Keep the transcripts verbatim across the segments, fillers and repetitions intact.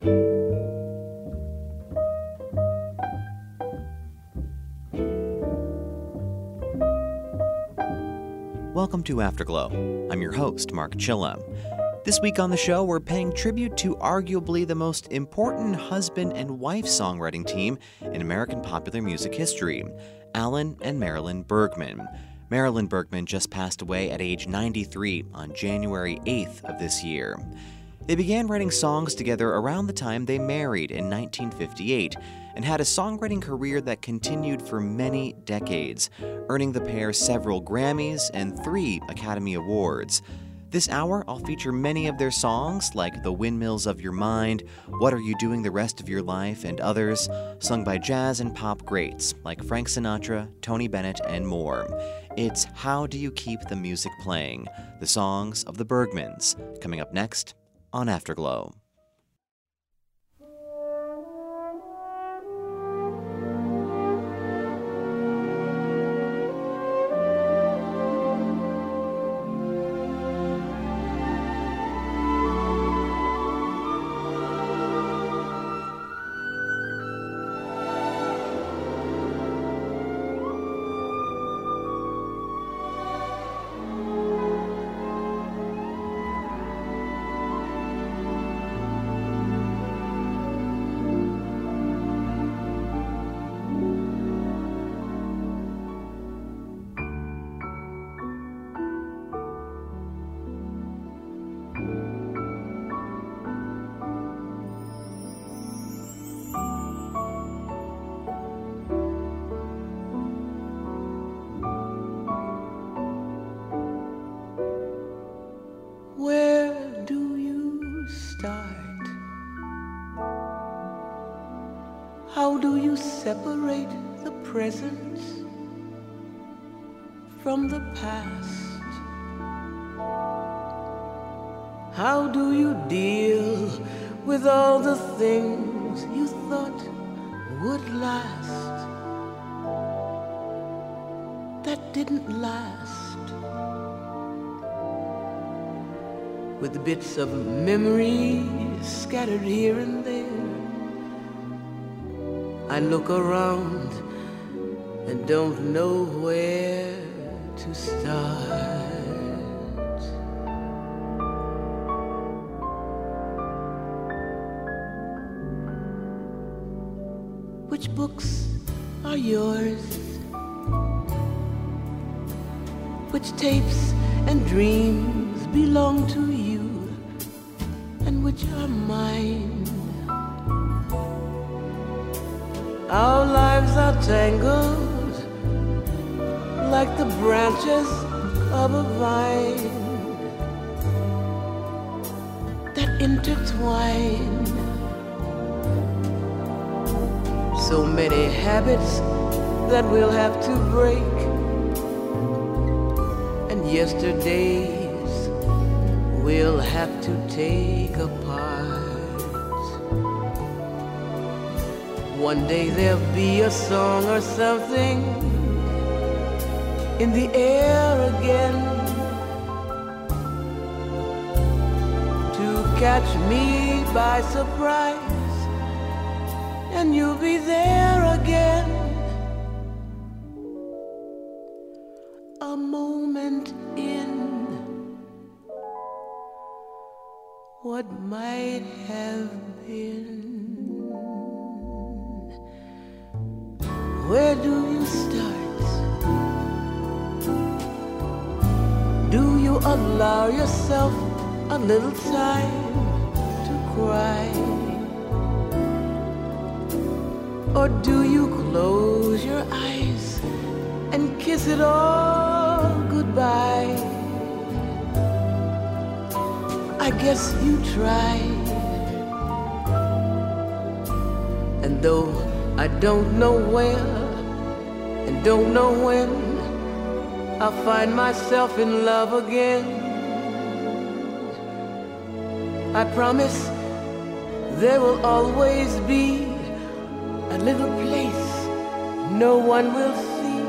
Welcome to Afterglow. I'm your host, Mark Chilla. This week on the show, we're paying tribute to arguably the most important husband and wife songwriting team in American popular music history, Alan and Marilyn Bergman. Marilyn Bergman just passed away at age ninety-three on January eighth of this year. They began writing songs together around the time they married in nineteen fifty-eight and had a songwriting career that continued for many decades, earning the pair several Grammys and three Academy Awards. This hour, I'll feature many of their songs, like The Windmills of Your Mind, What Are You Doing the Rest of Your Life, and others, sung by jazz and pop greats like Frank Sinatra, Tony Bennett, and more. It's How Do You Keep the Music Playing? The songs of the Bergmans, coming up next on Afterglow. How do you separate the present from the past? How do you deal with all the things you thought would last that didn't last? With bits of memory scattered here and there, I look around and don't know where to start. Which books are yours? Which tapes and dreams belong to you? And which are mine? Our lives are tangled like the branches of a vine that intertwine. So many habits that we'll have to break, and yesterdays we'll have to take apart. One day there'll be a song or something in the air again to catch me by surprise, and you'll be there again. A moment in what might have been. Where do you start? Do you allow yourself a little time to cry? Or do you close your eyes and kiss it all goodbye? I guess you tried. And though I don't know where and don't know when I'll find myself in love again, I promise there will always be a little place no one will see,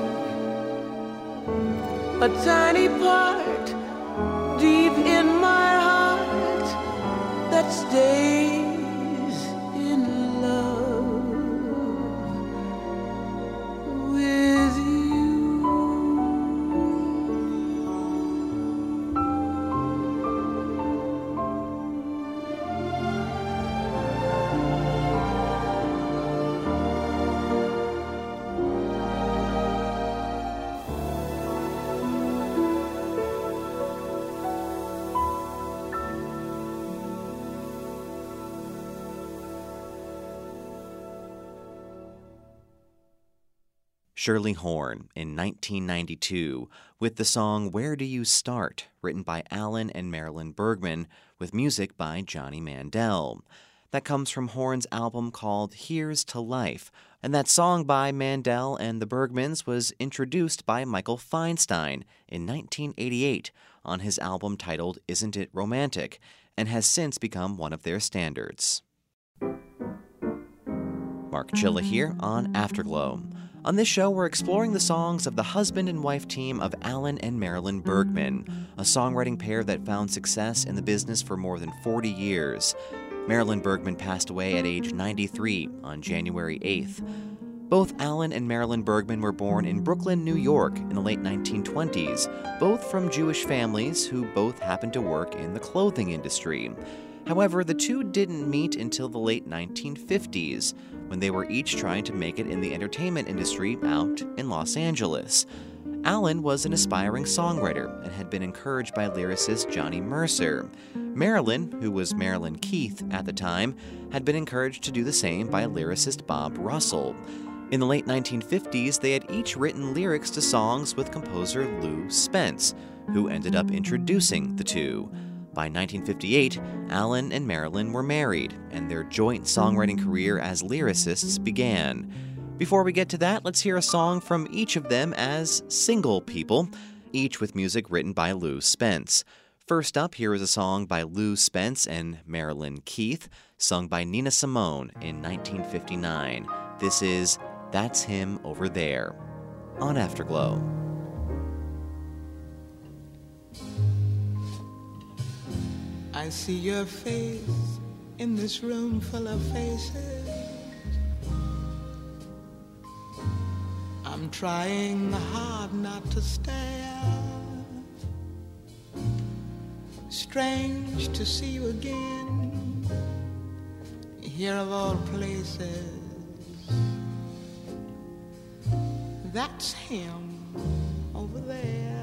a tiny part deep in my heart that stays Shirley Horn in nineteen ninety-two with the song Where Do You Start, written by Alan and Marilyn Bergman with music by Johnny Mandel. That comes from Horn's album called Here's to Life, and that song by Mandel and the Bergmans was introduced by Michael Feinstein in nineteen eighty-eight on his album titled Isn't It Romantic, and has since become one of their standards. Mark Chilla here on Afterglow. On this show, we're exploring the songs of the husband and wife team of Alan and Marilyn Bergman, a songwriting pair that found success in the business for more than forty years. Marilyn Bergman passed away at age ninety-three on January eighth. Both Alan and Marilyn Bergman were born in Brooklyn, New York in the late nineteen twenties, both from Jewish families who both happened to work in the clothing industry. However, the two didn't meet until the late nineteen fifties, when they were each trying to make it in the entertainment industry out in Los Angeles. Alan was an aspiring songwriter and had been encouraged by lyricist Johnny Mercer. Marilyn, who was Marilyn Keith at the time, had been encouraged to do the same by lyricist Bob Russell. In the late nineteen fifties, they had each written lyrics to songs with composer Lou Spence, who ended up introducing the two. By nineteen fifty-eight, Alan and Marilyn were married, and their joint songwriting career as lyricists began. Before we get to that, let's hear a song from each of them as single people, each with music written by Lou Spence. First up, here is a song by Lou Spence and Marilyn Keith, sung by Nina Simone in nineteen fifty-nine. This is That's Him Over There on Afterglow. I see your face in this room full of faces. I'm trying hard not to stare. Strange to see you again, here of all places. That's him over there.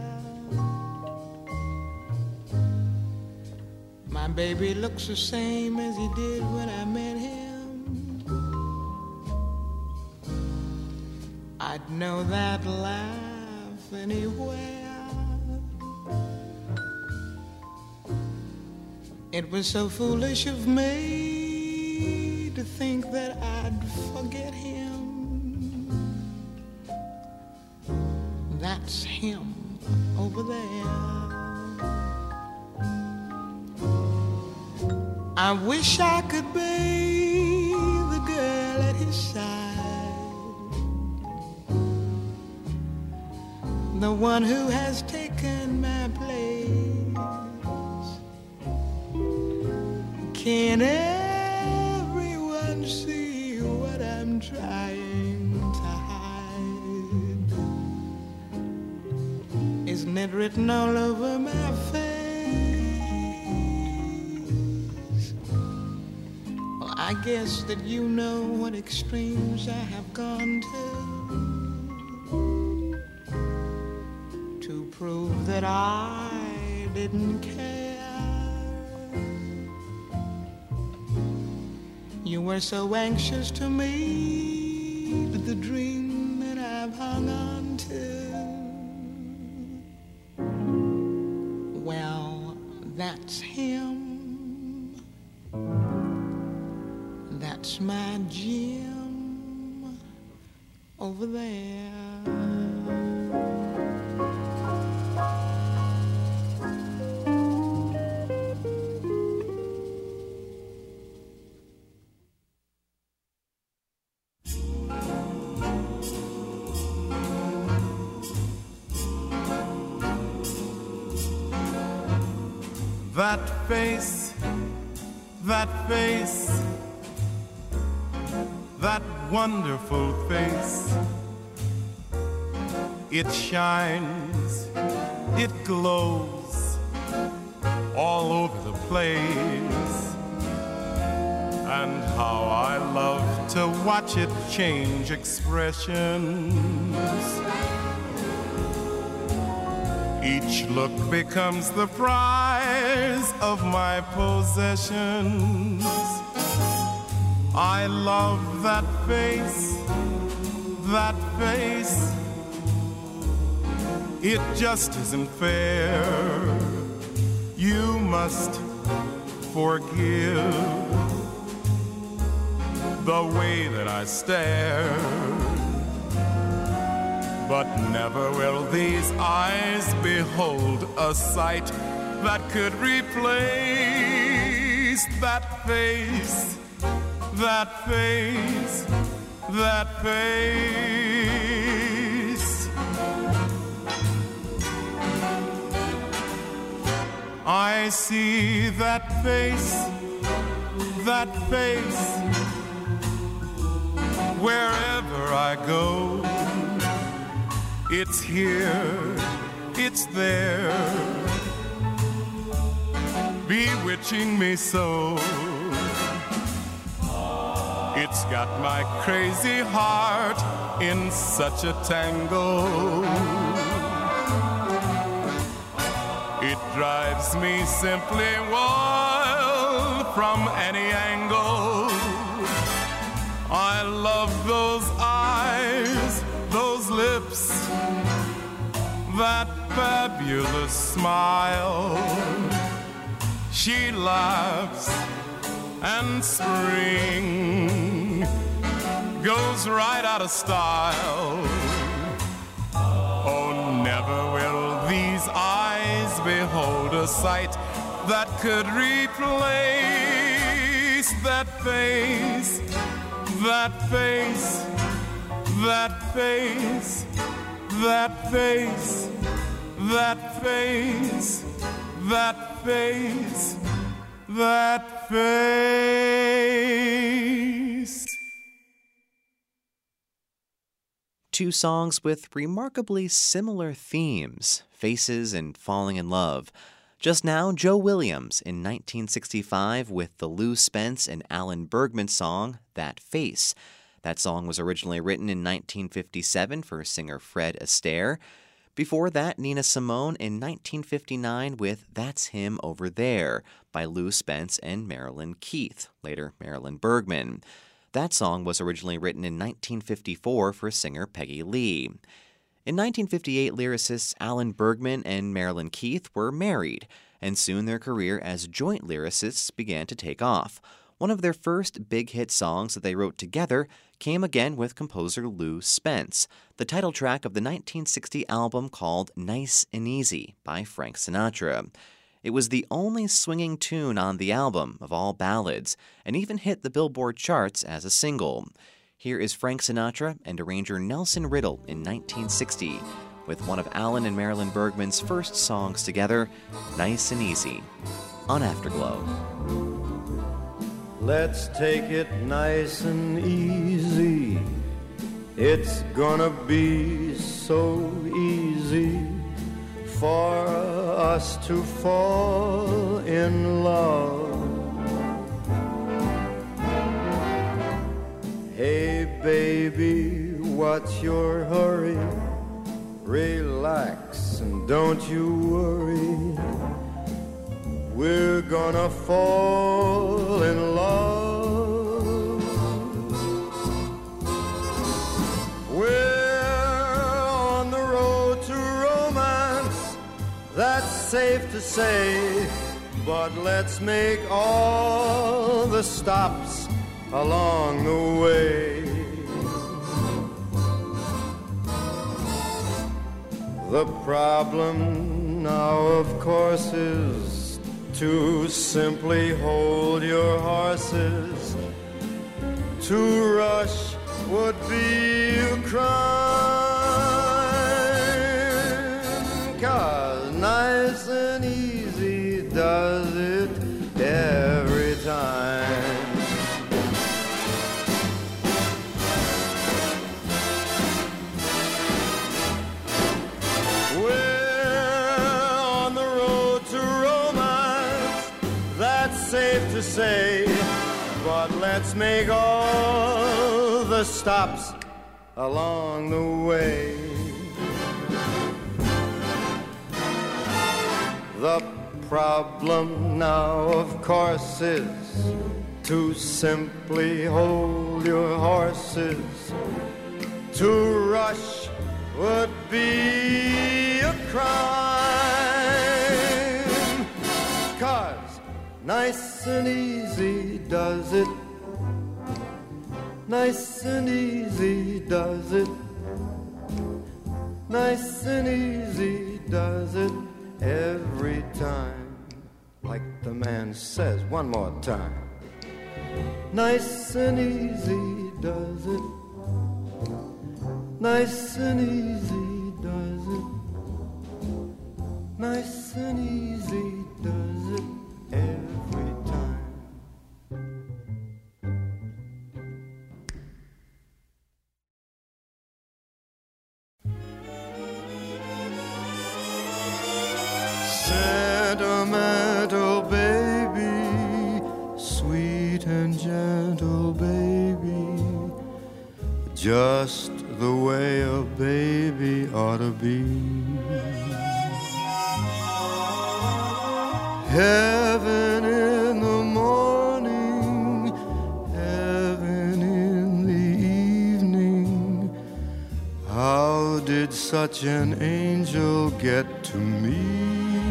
My baby looks the same as he did when I met him. I'd know that laugh anywhere. It was so foolish of me to think that I'd forget him. That's him over there. I wish I could be the girl at his side, the one who has taken my place. Can everyone see what I'm trying to hide? Isn't it written all over my face? I guess that you know what extremes I have gone to to prove that I didn't care. You were so anxious to meet the dream that I've hung on to. Well, that's him. That's my Jim over there. That face, that face, that wonderful face. It shines, it glows all over the place. And how I love to watch it change expressions. Each look becomes the prize of my possessions. I love that face, that face, it just isn't fair. You must forgive the way that I stare, but never will these eyes behold a sight that could replace that face, that face, that face. I see that face, that face, wherever I go. It's here, it's there, bewitching me so. It's got my crazy heart in such a tangle. It drives me simply wild from any angle. I love those eyes, those lips, that fabulous smile. She laughs and spring goes right out of style. Oh, never will these eyes behold a sight that could replace that face, that face, that face, that face, that face, that face, that face. Two songs with remarkably similar themes, faces and falling in love. Just now, Joe Williams in nineteen sixty-five with the Lou Spence and Alan Bergman song, That Face. That song was originally written in nineteen fifty-seven for singer Fred Astaire. Before that, Nina Simone in nineteen fifty-nine with That's Him Over There by Lou Spence and Marilyn Keith, later Marilyn Bergman. That song was originally written in nineteen fifty-four for singer Peggy Lee. In nineteen fifty-eight, lyricists Alan Bergman and Marilyn Keith were married, and soon their career as joint lyricists began to take off. One of their first big hit songs that they wrote together came again with composer Lou Spence, the title track of the nineteen sixty album called Nice and Easy by Frank Sinatra. It was the only swinging tune on the album of all ballads, and even hit the Billboard charts as a single. Here is Frank Sinatra and arranger Nelson Riddle in nineteen sixty, with one of Alan and Marilyn Bergman's first songs together, Nice and Easy, on Afterglow. Let's take it nice and easy. It's gonna be so easy for us to fall in love. Hey baby, what's your hurry? Relax and don't you worry. We're gonna fall in love. We're on the road to romance, that's safe to say, but let's make all the stops along the way. The problem now, of course, is to simply hold your horses. To rush would be a crime, 'cause nice and easy does it every time. Safe to say, but let's make all the stops along the way. The problem now, of course, is to simply hold your horses. To rush would be a crime. 'Cause nice and easy does it. Nice and easy does it. Nice and easy does it every time. Like the man says, one more time. Nice and easy does it. Nice and easy does it. Nice and easy does it every time. Sentimental baby, sweet and gentle baby, just the way a baby ought to be. Heaven in the morning, heaven in the evening. How did such an angel get to me?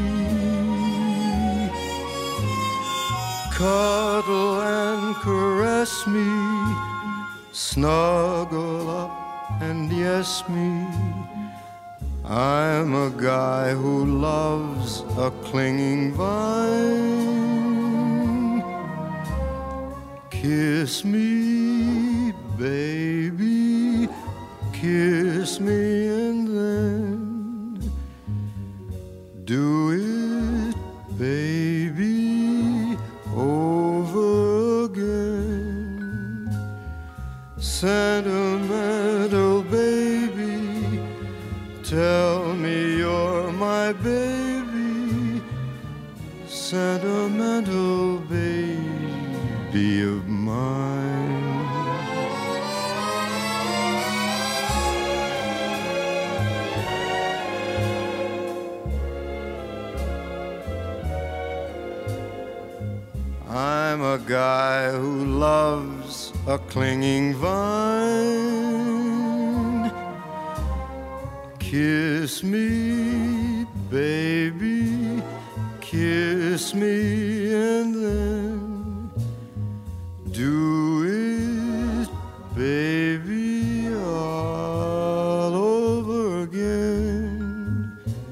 Cuddle and caress me, snuggle up and yes me. I'm a guy who loves a clinging vine. Kiss me, baby, kiss me and then do it, baby, over again. Sentimental baby, tell me you're my baby. Sentimental baby of mine. I'm a guy who loves a clinging vine. Kiss me, baby, kiss me and then do it, baby, all over again.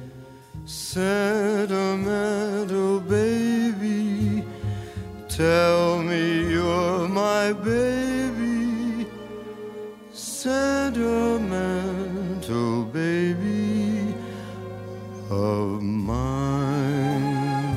Sentimental baby, tell me you're my baby. Sentimental baby of mine.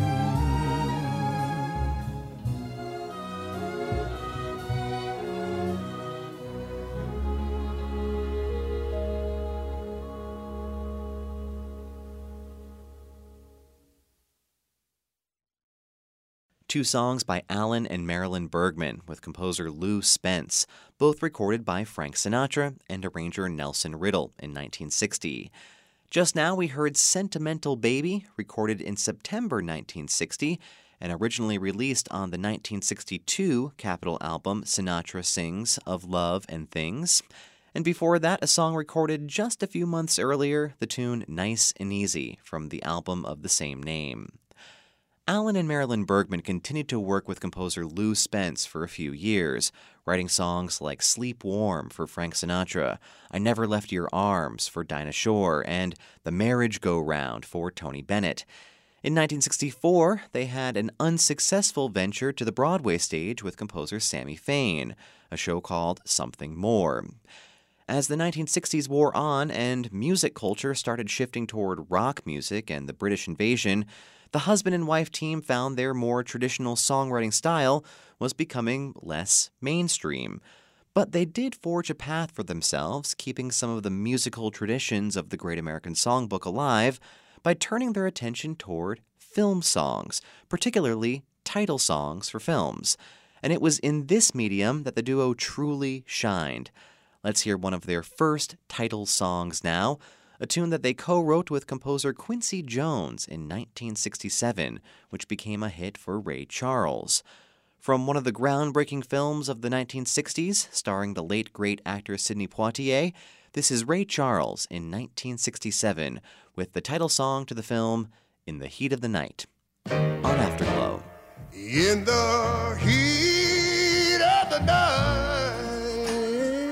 Two songs by Alan and Marilyn Bergman with composer Lou Spence, both recorded by Frank Sinatra and arranger Nelson Riddle in nineteen sixty. Just now we heard Sentimental Baby, recorded in September nineteen sixty and originally released on the nineteen sixty-two Capitol album Sinatra Sings of Love and Things. And before that, a song recorded just a few months earlier, the tune Nice and Easy from the album of the same name. Alan and Marilyn Bergman continued to work with composer Lou Spence for a few years, writing songs like Sleep Warm for Frank Sinatra, I Never Left Your Arms for Dinah Shore, and The Marriage Go-Round for Tony Bennett. In nineteen sixty-four, they had an unsuccessful venture to the Broadway stage with composer Sammy Fain, a show called Something More. As the nineteen sixties wore on and music culture started shifting toward rock music and the British invasion, the husband and wife team found their more traditional songwriting style was becoming less mainstream. But they did forge a path for themselves, keeping some of the musical traditions of the Great American Songbook alive by turning their attention toward film songs, particularly title songs for films. And it was in this medium that the duo truly shined. Let's hear one of their first title songs now, a tune that they co-wrote with composer Quincy Jones in nineteen sixty-seven, which became a hit for Ray Charles. From one of the groundbreaking films of the nineteen sixties, starring the late great actor Sidney Poitier, This is Ray Charles in nineteen sixty-seven with the title song to the film In the Heat of the Night on Afterglow. In the heat of the night,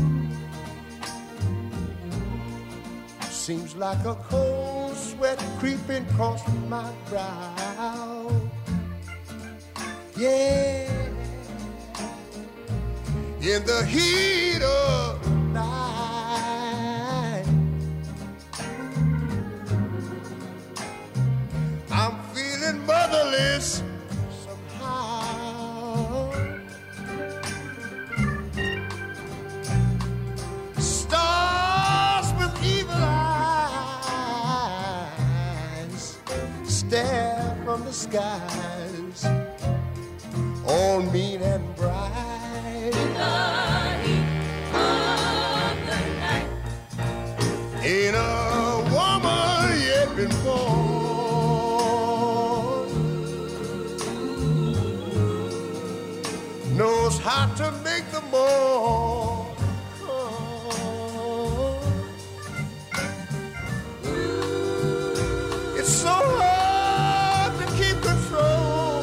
seems like a cold sweat creeping across my brow. Yeah, in the heat of the night, I'm feeling motherless somehow. Stars with evil eyes stare from the skies, all mean and bright. In the heat of the night, ain't a woman yet been born knows how to make the more. It's so hard to keep control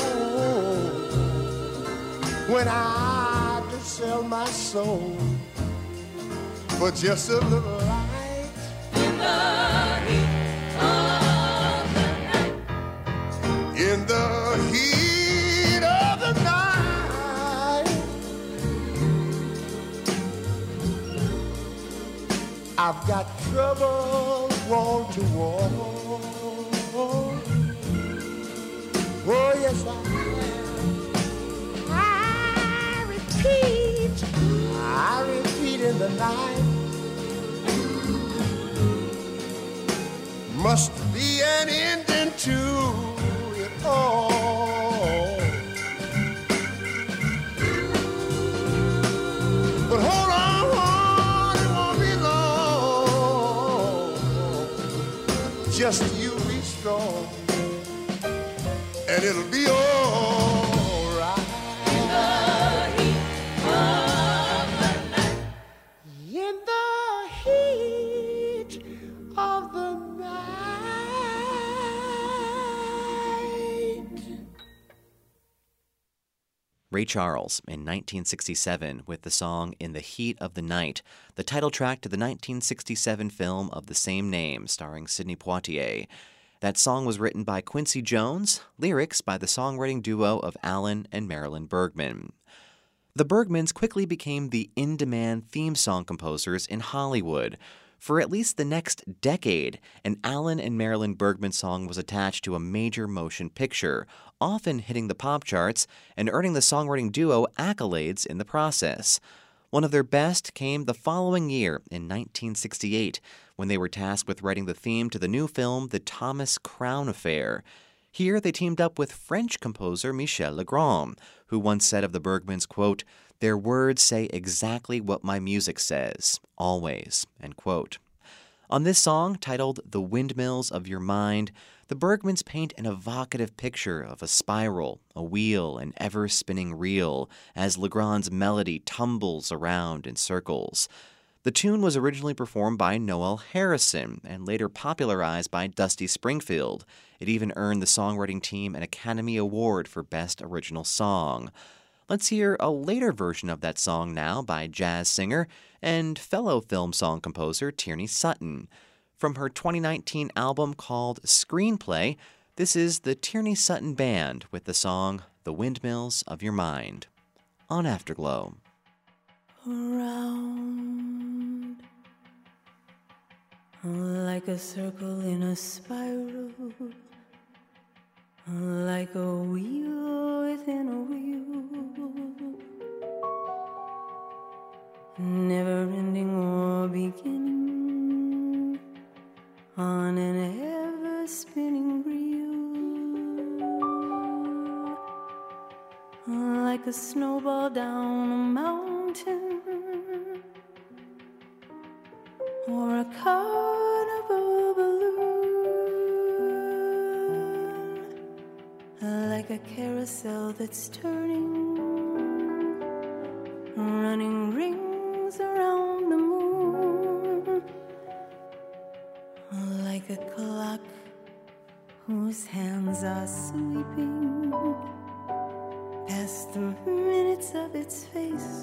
when I just sell my soul for just a little light. In the heat of the night, in the heat of the night, I've got trouble wall to wall. Oh yes I am. I repeat, I repeat in the night, must be an ending to it all. But hold on, it won't be long. Just you be strong, and it'll be all right. In the heat of the night, in the heat of the night. Ray Charles in nineteen sixty-seven with the song In the Heat of the Night, the title track to the nineteen sixty-seven film of the same name starring Sidney Poitier. That song was written by Quincy Jones, lyrics by the songwriting duo of Alan and Marilyn Bergman. The Bergmans quickly became the in-demand theme song composers in Hollywood. For at least the next decade, an Alan and Marilyn Bergman song was attached to a major motion picture, often hitting the pop charts and earning the songwriting duo accolades in the process. One of their best came the following year in nineteen sixty-eight, when they were tasked with writing the theme to the new film The Thomas Crown Affair. Here they teamed up with French composer Michel Legrand, who once said of the Bergmans, quote, "Their words say exactly what my music says, always," end quote. On this song, titled The Windmills of Your Mind, the Bergmans paint an evocative picture of a spiral, a wheel, an ever-spinning reel, as Legrand's melody tumbles around in circles. The tune was originally performed by Noel Harrison and later popularized by Dusty Springfield. It even earned the songwriting team an Academy Award for Best Original Song. Let's hear a later version of that song now by jazz singer and fellow film song composer Tierney Sutton. From her twenty nineteen album called Screenplay, this is the Tierney Sutton Band with the song The Windmills of Your Mind on Afterglow. Around like a circle in a spiral, like a wheel within a wheel, never ending or beginning on an ever spinning reel, like a snowball down a mountain or a carnival balloon, like a carousel that's turning, running rings around the moon. whose hands are sweeping past the minutes of its face,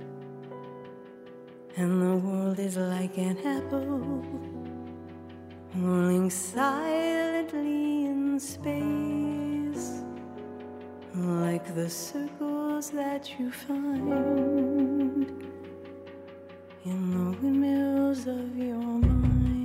and the world is like an apple rolling silently in space, like the circles that you find in the windmills of your mind.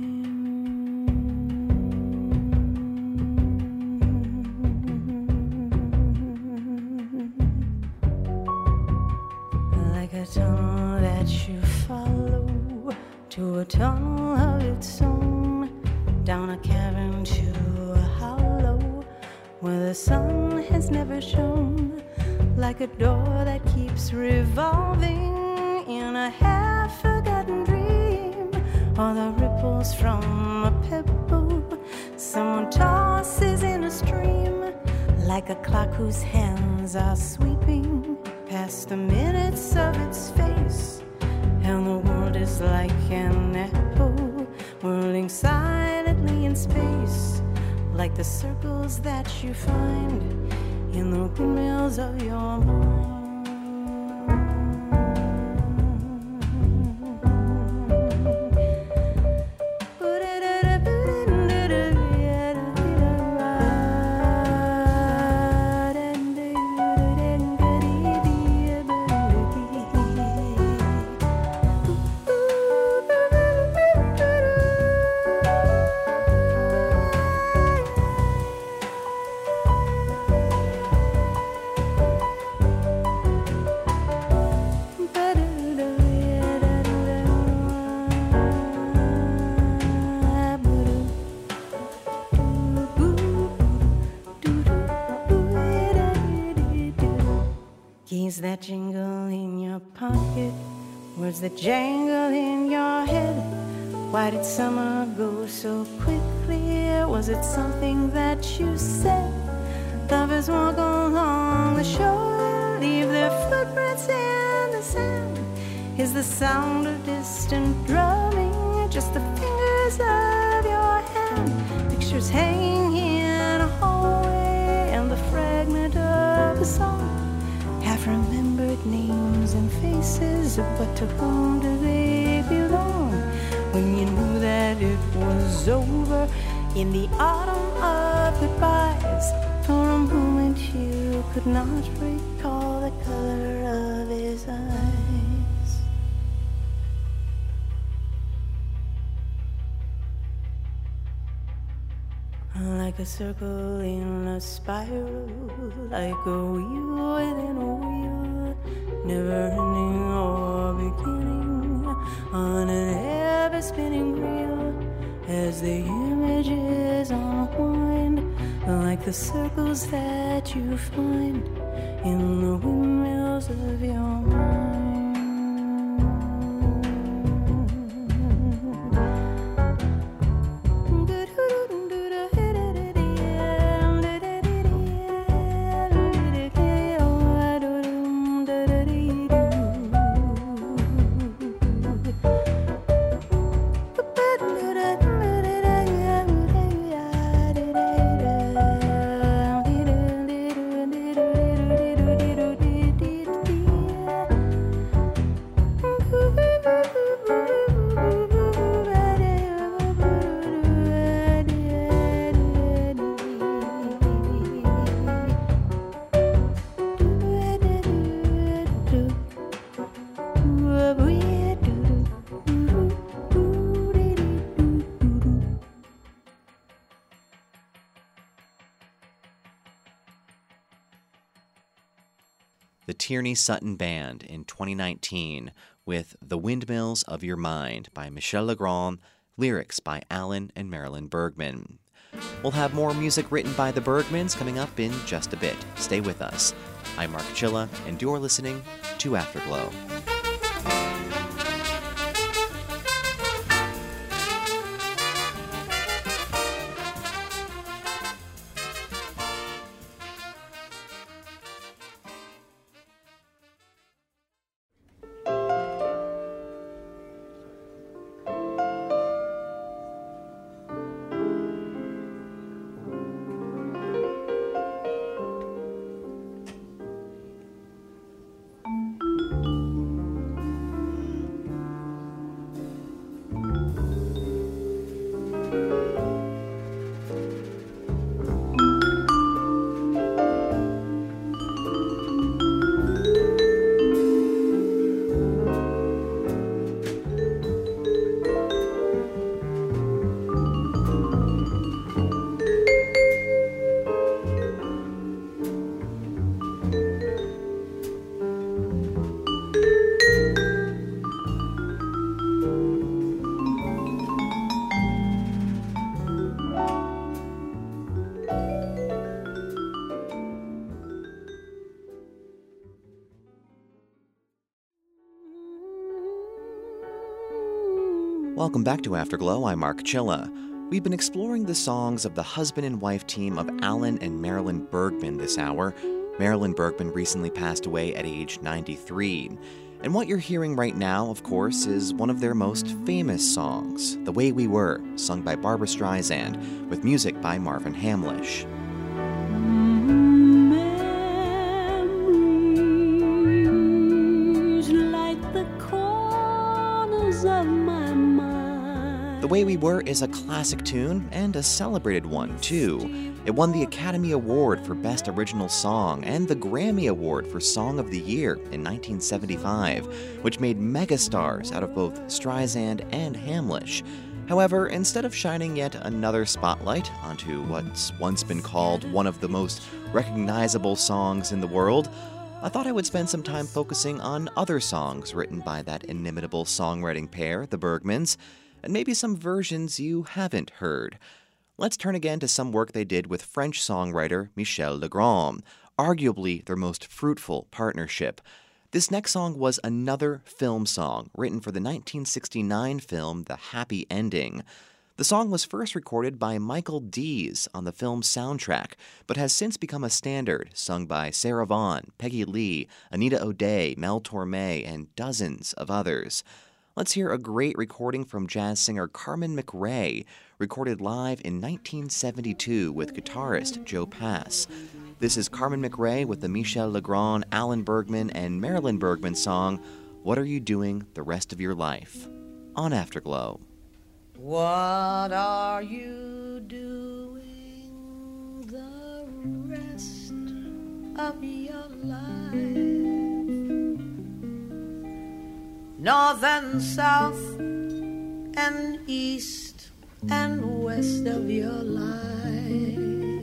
Like a tunnel that you follow to a tunnel of its own, down a cavern to a hollow where the sun has never shone, like a door that keeps revolving in a half-forgotten dream, or the ripples from a pebble someone tosses in a stream, like a clock whose hands are sweeping past the minutes of its face, and the world is like an apple whirling silently in space, like the circles that you find in the windmills of your mind. Keys that jingle in your pocket, words that jangle in your head. Why did summer go so quickly? Was it something that you said? Lovers walk along the shore, leave their footprints in the sand. Is the sound of distant drumming just the fingers of your hand? Pictures hanging in a hallway and the fragment of a song, half-remembered names and faces, but to whom do they belong? When you knew that it was over in the autumn of goodbyes, for a moment you could not recall the color of his eyes. Like a circle in a spiral, like a wheel within a wheel, never ending or beginning, on an ever-spinning reel, as the images unwind, like the circles that you find in the windmills of your mind. The Tierney Sutton Band in twenty nineteen with The Windmills of Your Mind by Michel Legrand, lyrics by Alan and Marilyn Bergman. We'll have more music written by the Bergmans coming up in just a bit. Stay with us. I'm Mark Chilla, and you're listening to Afterglow. Welcome back to Afterglow. I'm Mark Chilla. We've been exploring the songs of the husband and wife team of Alan and Marilyn Bergman this hour. Marilyn Bergman recently passed away at age ninety-three. And what you're hearing right now, of course, is one of their most famous songs, The Way We Were, sung by Barbra Streisand, with music by Marvin Hamlisch. Memories like the corners of my mind. The Way We Were is a classic tune, and a celebrated one, too. It won the Academy Award for Best Original Song and the Grammy Award for Song of the Year in nineteen seventy-five, which made megastars out of both Streisand and Hamlisch. However, instead of shining yet another spotlight onto what's once been called one of the most recognizable songs in the world, I thought I would spend some time focusing on other songs written by that inimitable songwriting pair, the Bergmans, and maybe some versions you haven't heard. Let's turn again to some work they did with French songwriter Michel Legrand, arguably their most fruitful partnership. This next song was another film song written for the nineteen sixty-nine film The Happy Ending. The song was first recorded by Michael Dees on the film's soundtrack, but has since become a standard, sung by Sarah Vaughan, Peggy Lee, Anita O'Day, Mel Torme, and dozens of others. Let's hear a great recording from jazz singer Carmen McRae, recorded live in nineteen seventy-two with guitarist Joe Pass. This is Carmen McRae with the Michel Legrand, Alan Bergman, and Marilyn Bergman song, What Are You Doing the Rest of Your Life? On Afterglow. What are you doing the rest of your life? North and south and east and west of your life.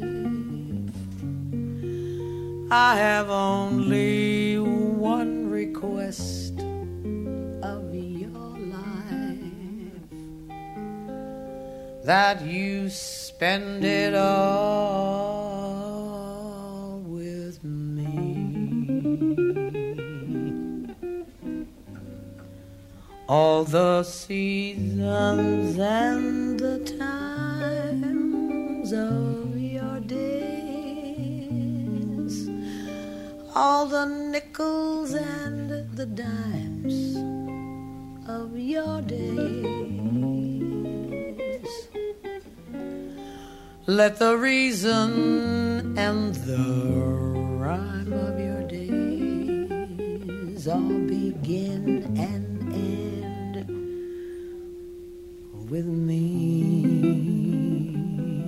I have only one request of your life, that you spend it all with me. All the seasons and the times of your days, all the nickels and the dimes of your days. Let the reason and the rhyme of your days all begin and with me.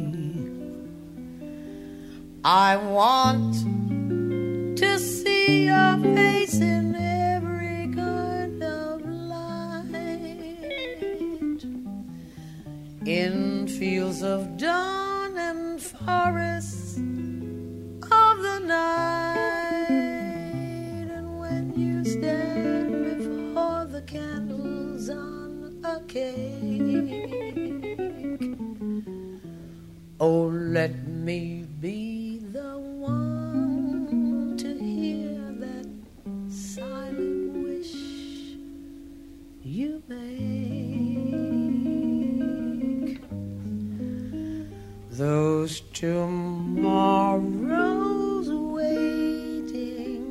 I want to see your face in every kind of light, in fields of dawn and forests of the night, and when you stand before the candles on a cake, oh, let me be the one to hear that silent wish you make. Those tomorrows waiting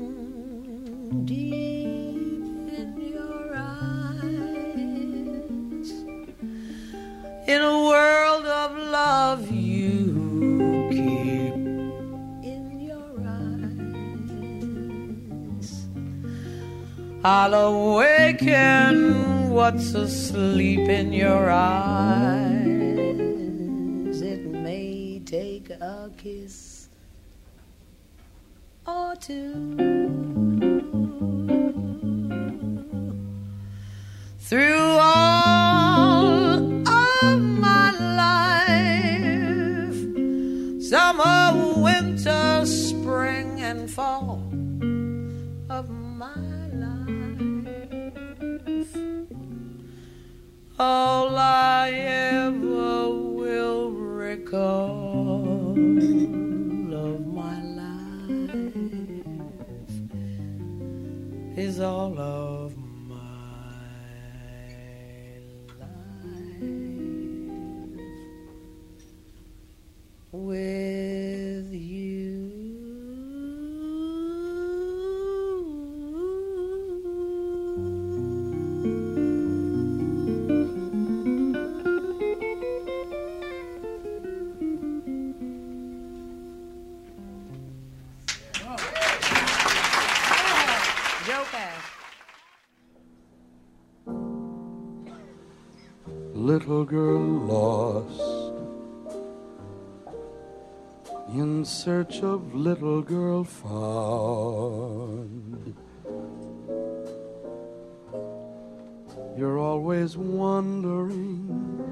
deep in your eyes, in a world of love you keep in your eyes. I'll awaken what's asleep in your eyes. It may take a kiss or two. Through all of my life, summer, winter, spring, and fall of my life, all I ever will recall of my life is all of my life. with you. Little girl lost in search of little girl found. You're always wondering,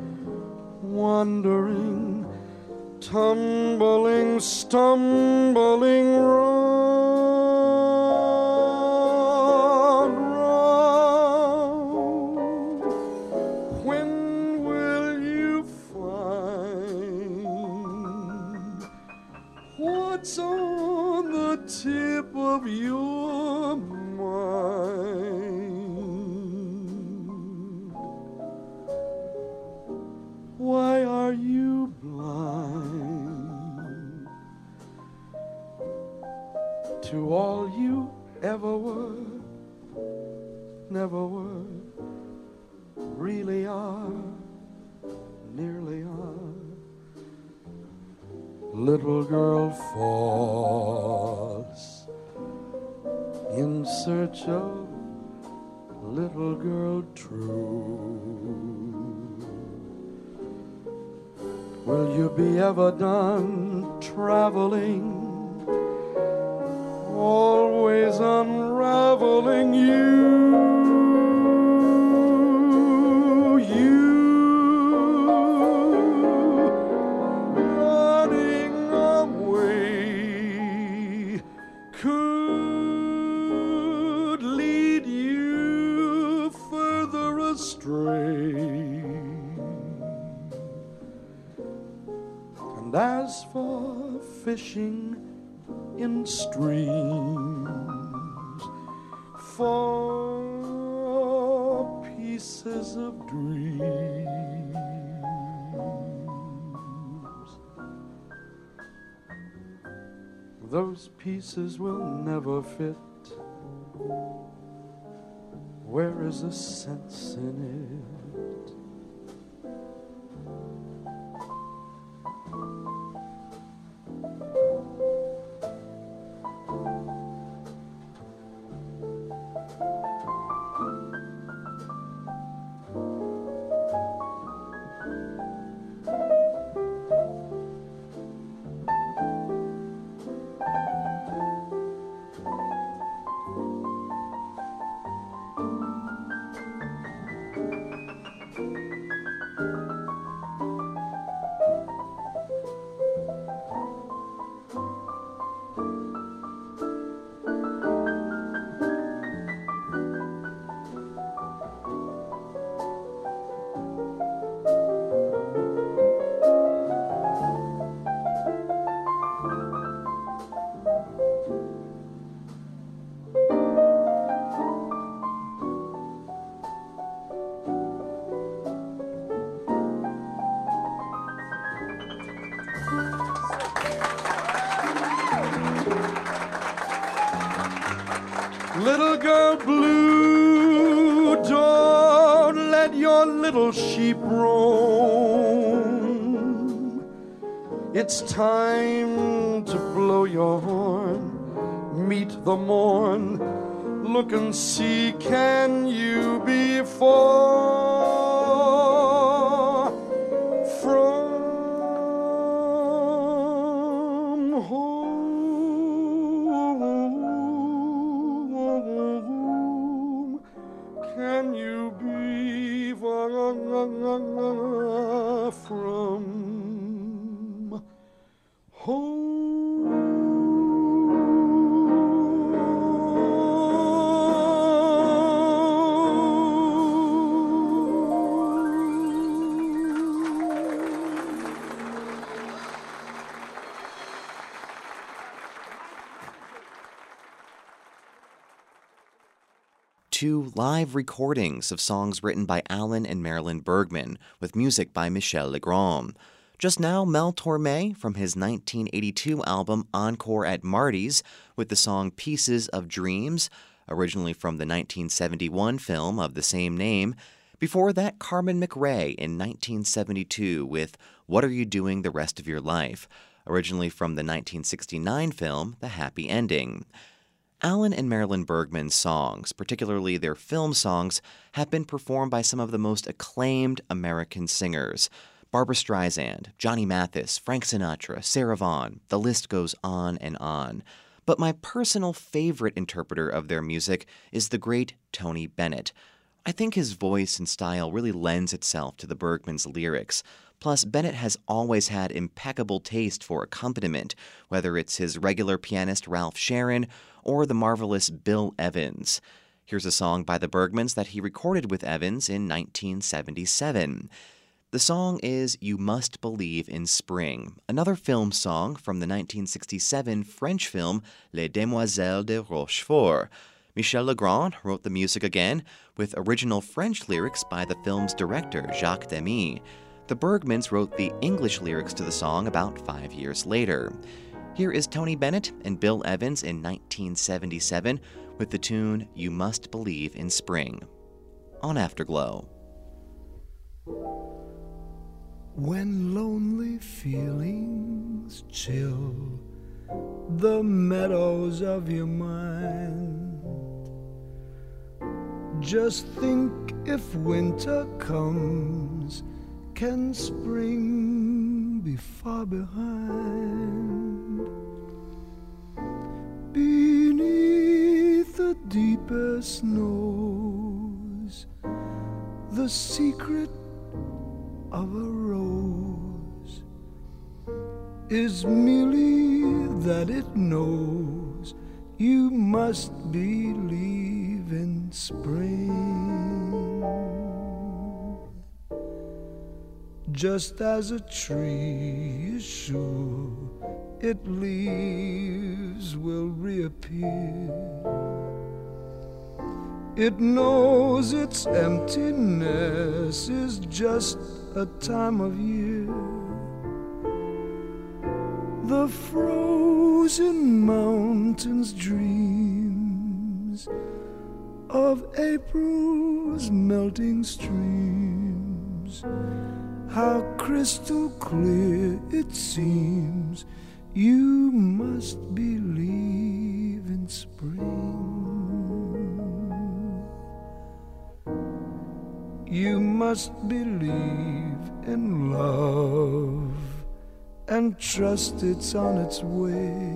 wondering, tumbling, stumbling round, round. When will you find what's on the tip of your mind? Why are you blind to all you ever were, never were, really are, nearly are? Little girl false in search of little girl true. Will you be ever done traveling, always unraveling you, you, running away could lead you further astray. And as for fishing in streams for pieces of dreams, those pieces will never fit. Where is the sense in it? Little girl blue, don't let your little sheep roam. It's time to blow your horn, meet the morn. Look and see, can you be far from home? Can you be far from home? Two live recordings of songs written by Alan and Marilyn Bergman, with music by Michel Legrand. Just now, Mel Torme from his nineteen eighty-two album Encore at Marty's with the song Pieces of Dreams, originally from the nineteen seventy-one film of the same name. Before that, Carmen McRae in nineteen seventy-two with What Are You Doing the Rest of Your Life, originally from the nineteen sixty-nine film The Happy Ending. Alan and Marilyn Bergman's songs, particularly their film songs, have been performed by some of the most acclaimed American singers. Barbra Streisand, Johnny Mathis, Frank Sinatra, Sarah Vaughan, the list goes on and on. But my personal favorite interpreter of their music is the great Tony Bennett. I think his voice and style really lends itself to the Bergmans' lyrics. Plus, Bennett has always had impeccable taste for accompaniment, whether it's his regular pianist Ralph Sharon or the marvelous Bill Evans. Here's a song by the Bergmans that he recorded with Evans in nineteen seventy-seven. The song is You Must Believe in Spring, another film song from the nineteen sixty-seven French film Les Demoiselles de Rochefort. Michel Legrand wrote the music again, with original French lyrics by the film's director, Jacques Demy. The Bergmans wrote the English lyrics to the song about five years later. Here is Tony Bennett and Bill Evans in nineteen seventy-seven with the tune You Must Believe in Spring on Afterglow. When lonely feelings chill the meadows of your mind, just think if winter comes, can spring be far behind? Beneath the deeper snows, the secret of a rose is merely that it knows you must believe in spring. Just as a tree is sure its leaves will reappear, it knows its emptiness is just a time of year. The frozen mountains dreams of April's melting streams. How crystal clear it seems you must believe in spring. You must believe in love and trust it's on its way.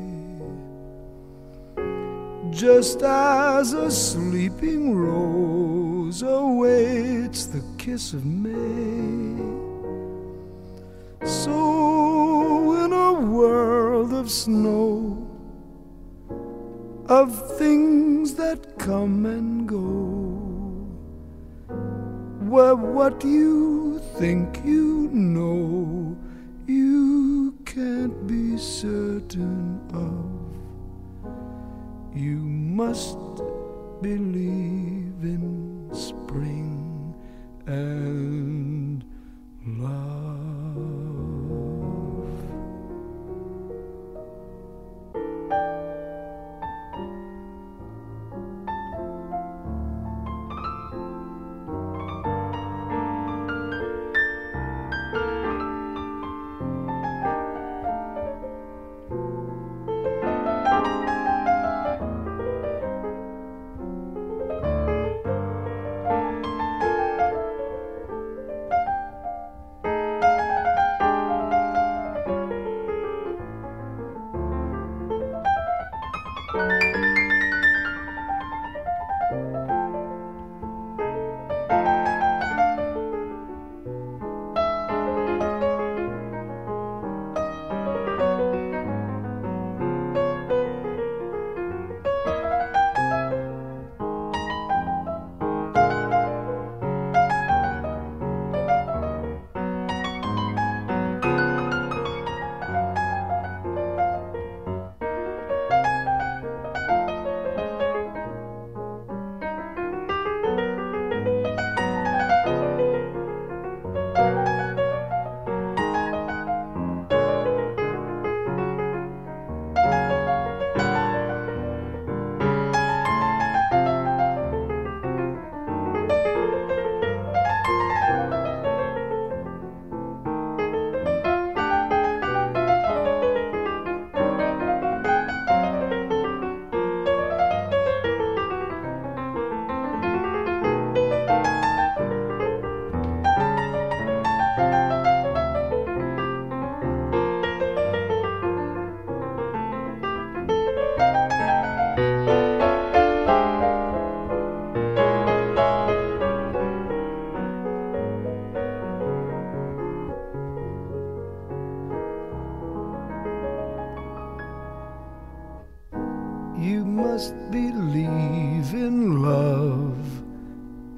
Just as a sleeping rose awaits the kiss of May, so in a world of snow, of things that come and go, where what you think you know you can't be certain of, you must believe in spring and love.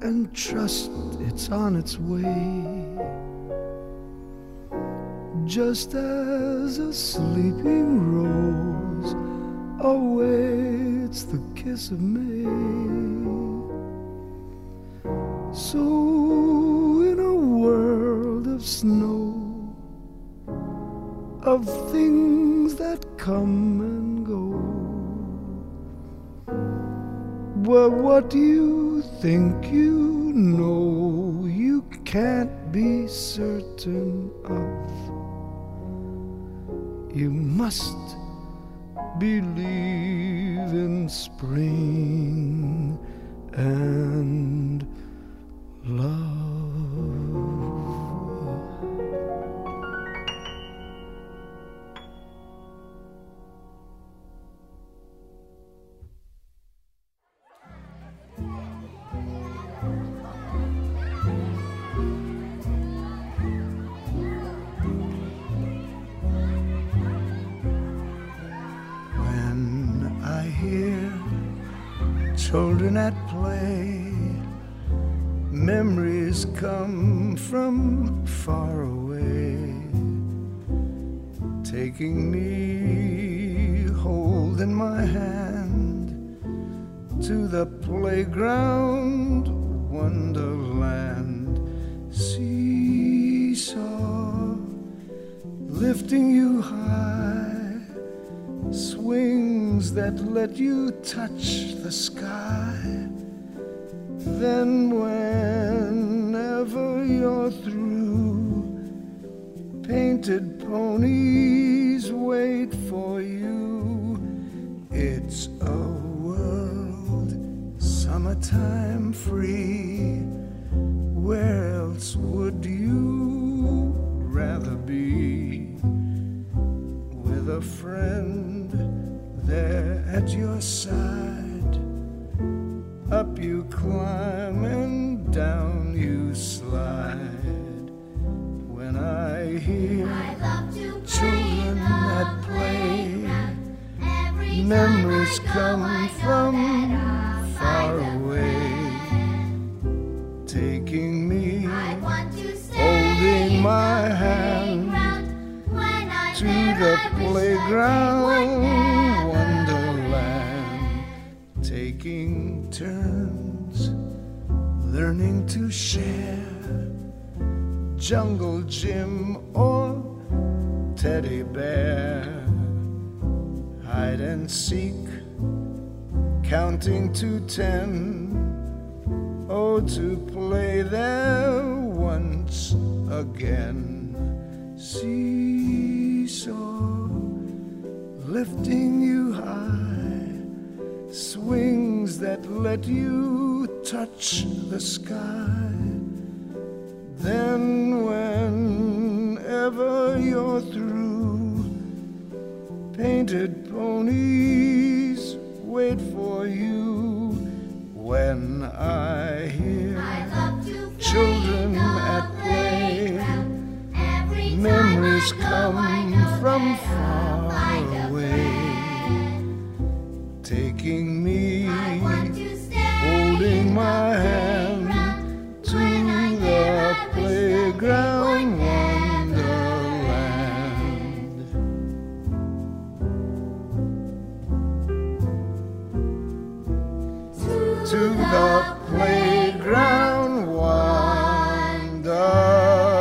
and trust it's on its way. Just as a sleeping rose awaits the kiss of May, so in a world of snow, of things that come and go, well, what do you think you know you can't be certain of? You must believe in spring and love. Children at play, memories come from far away, taking me, holding my hand, to the playground wonderland. Seesaw, lifting you high, swings that let you touch the sky. Then whenever you're through, painted ponies wait for you. It's a world, summertime free. Where else would you rather be? With a friend there at your side, up you climb and down you slide. When I hear I children at play, memories come from far away, taking me, holding my hand, to the playground wonderland, taking turns, learning to share, jungle gym or teddy bear, hide and seek, counting to ten, oh, to play there once again. Seesaw, lifting you high, swings that let you touch the sky. Then whenever you're through, painted ponies wait for you. When I hear I children at play, memories come from far away, taking me, holding my hand, to the playground wonderland. To the playground wonderland.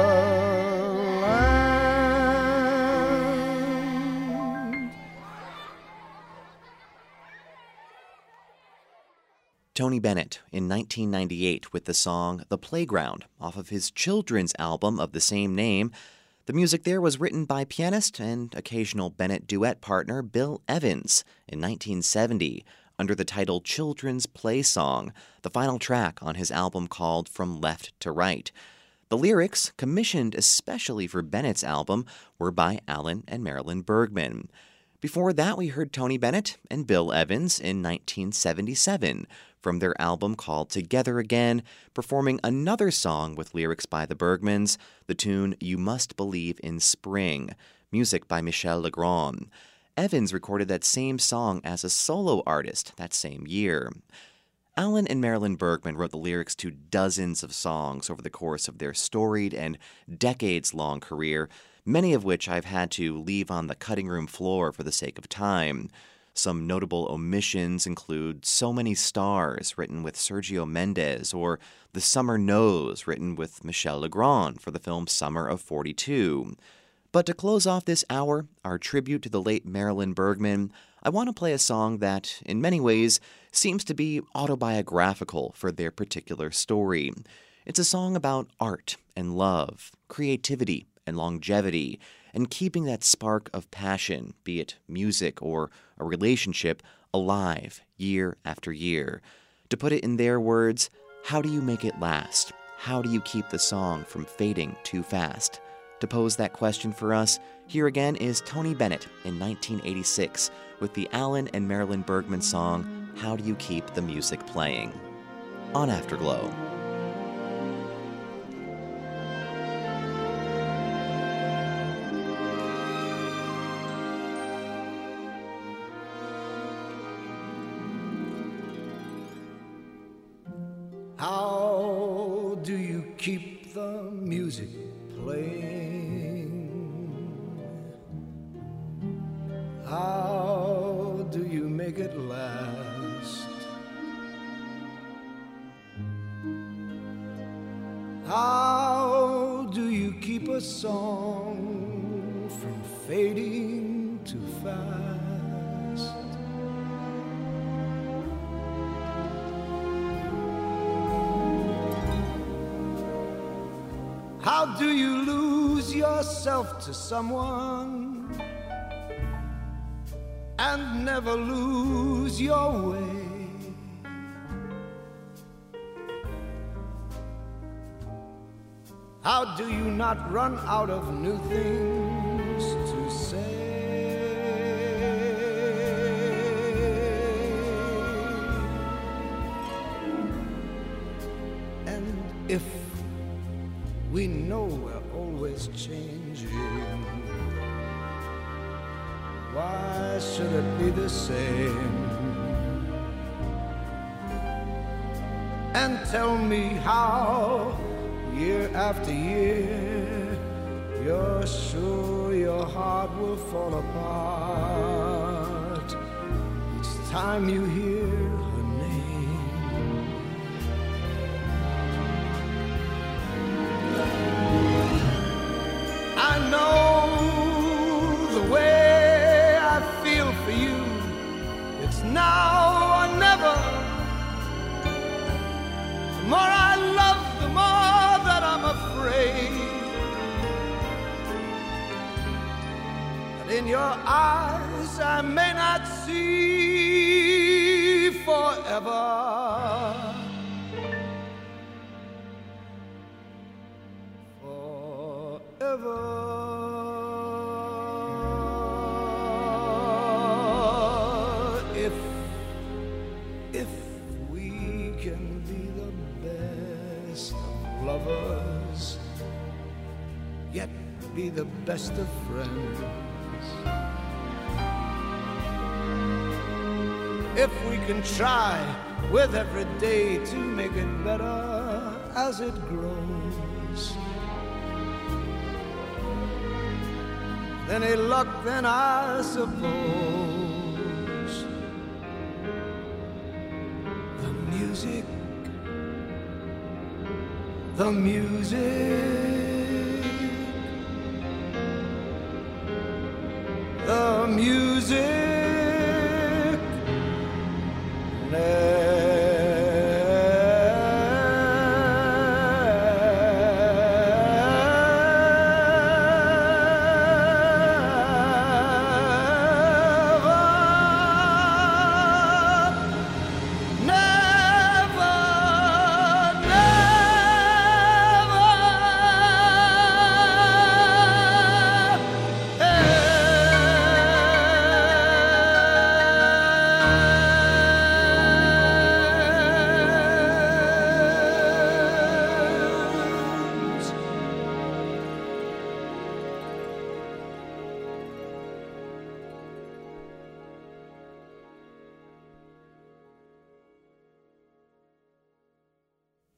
Tony Bennett in nineteen ninety-eight with the song The Playground off of his children's album of the same name. The music there was written by pianist and occasional Bennett duet partner Bill Evans in nineteen seventy under the title Children's Play Song, the final track on his album called From Left to Right. The lyrics, commissioned especially for Bennett's album, were by Alan and Marilyn Bergman. Before that, we heard Tony Bennett and Bill Evans in nineteen seventy-seven from their album called Together Again, performing another song with lyrics by the Bergmans, the tune You Must Believe in Spring, music by Michel Legrand. Evans recorded that same song as a solo artist that same year. Alan and Marilyn Bergman wrote the lyrics to dozens of songs over the course of their storied and decades-long career, many of which I've had to leave on the cutting room floor for the sake of time. Some notable omissions include So Many Stars, written with Sergio Mendes, or The Summer Knows, written with Michel Legrand for the film Summer of forty-two. But to close off this hour, our tribute to the late Marilyn Bergman, I want to play a song that, in many ways, seems to be autobiographical for their particular story. It's a song about art and love, creativity and longevity, and keeping that spark of passion, be it music or a relationship, alive year after year. To put it in their words, how do you make it last? How do you keep the song from fading too fast? To pose that question for us, here again is Tony Bennett in nineteen eighty-six with the Alan and Marilyn Bergman song, How Do You Keep the Music Playing? On Afterglow. How do you keep the music playing? How do you make it last? How do you keep a song from fading too fast? How do you lose yourself to someone and never lose your way? How do you not run out of new things to say? And if we know we're always changing, why should it be the same? And tell me how, year after year, you're sure your heart will fall apart each time you hear her name. I know the way I feel for you, it's now or never. The more I love, the more that I'm afraid that in your eyes I may not see forever. Forever. If, if we can be the best of lovers, yet be the best of friends. If we can try with every day to make it better as it grows, any luck then I suppose the music, the music, the music never, never, never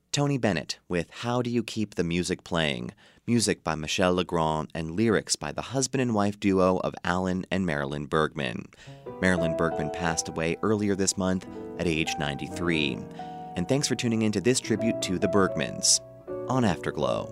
Tony Bennett with How Do You Keep the Music Playing? Music by Michel Legrand and lyrics by the husband and wife duo of Alan and Marilyn Bergman. Marilyn Bergman passed away earlier this month at age ninety-three. And thanks for tuning in to this tribute to the Bergmans on Afterglow.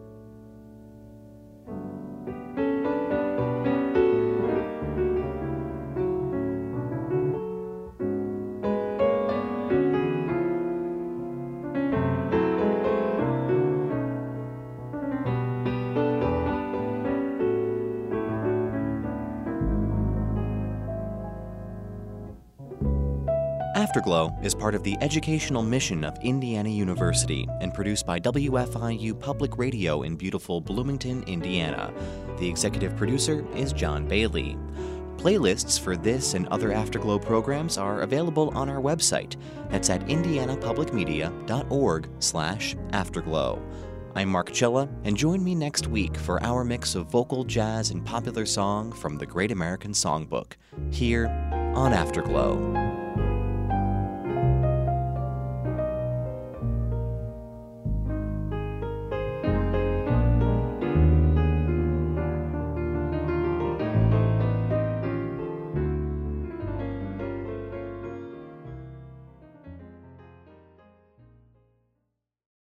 Afterglow is part of the educational mission of Indiana University and produced by W F I U Public Radio in beautiful Bloomington, Indiana. The executive producer is John Bailey. Playlists for this and other Afterglow programs are available on our website. That's at indianapublicmedia.org slash afterglow. I'm Mark Chilla, and join me next week for our mix of vocal, jazz, and popular song from the Great American Songbook, here on Afterglow.